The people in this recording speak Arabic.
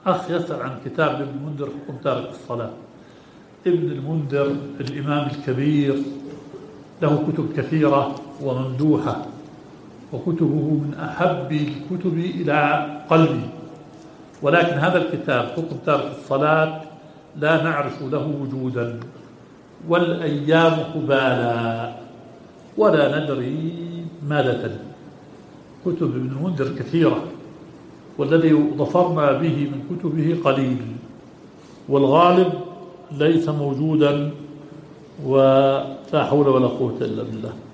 أخ يسأل عن كتاب ابن المنذر حكم تارك الصلاة. ابن المنذر الإمام الكبير له كتب كثيرة وممدوحة، وكتبه من أحب الكتب إلى قلبي، ولكن هذا الكتاب حكم تارك الصلاة لا نعرف له وجودا، والأيام قبالا ولا ندري ماذا تلي. كتب ابن المنذر كثيرة، والذي ظفرنا به من كتبه قليل، والغالب ليس موجودا، ولا حول ولا قوة إلا بالله.